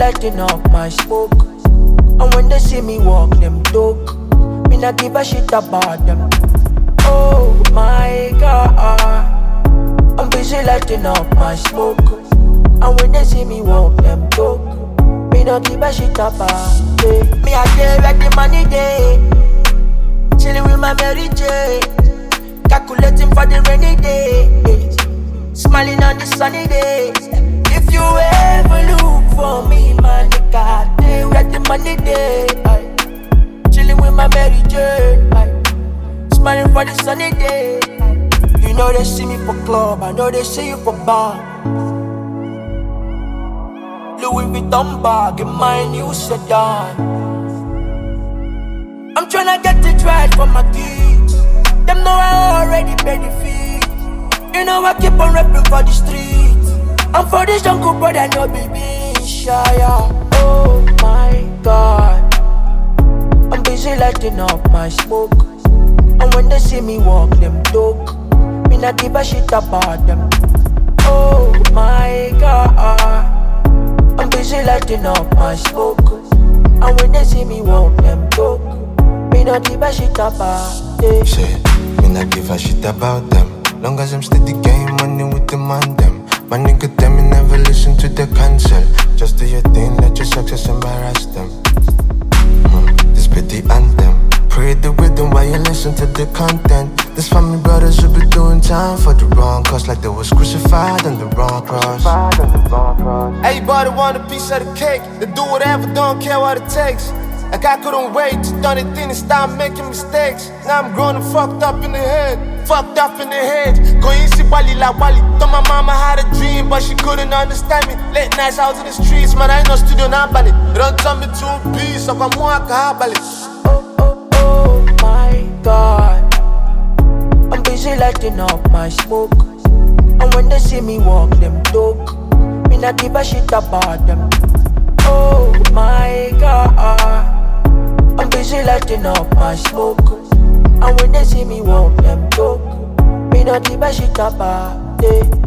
lighting up my smoke. And when they see me walk, them talk. Me not give a shit about them. Oh my God, I'm busy lighting up my smoke. And when they see me walk, them talk. Me not give a shit about them. Me out there like the money day, chilling with my Mary J, calculating for the rainy days, smiling on the sunny days. If you ever look for me, man, nigga, they where the money day, chilling with my Mary J, smiling for the sunny day. You know they see me for club, I know they see you for bar. Louis Vuitton bag in my new sedan. I'm tryna get it right for my kids. Them know I already paid the fee. You know I keep on rapping for the streets. I'm for this jungle, but I know baby shy. Oh my God, I'm busy lighting up my smoke. And when they see me walk, them talk. Me not give a shit about them. Oh my God, I'm busy lighting up my smoke. And when they see me walk, them talk. Me not give a shit about them. Shit, me not give a shit about them. Long as I'm steady game money with the man them. My nigga them, me never listen to the cancel. Just do your thing, let your success embarrass them. This be the anthem. Pray the rhythm while you listen to the content. This family brothers will be doing time for the wrong cause, like they was crucified on the wrong cross. Everybody want a piece of the cake. They do whatever, don't care what it takes. Like I couldn't wait to done it in and stop making mistakes. Now I'm grown and fucked up in the head. Fucked up in the head. Going see Wally like Wally. Thought my mama had a dream, but she couldn't understand me. Late nights out in the streets, man, I ain't no studio now, ballet. They don't turn me to a piece, so I'm more ballet. Oh my God, I'm busy lighting up my smoke. And when they see me walk, them talk. Me not give a shit about them. Oh my God, I'm busy lighting up my smoke. And when they see me walk, them talk. Me not give a shit about them.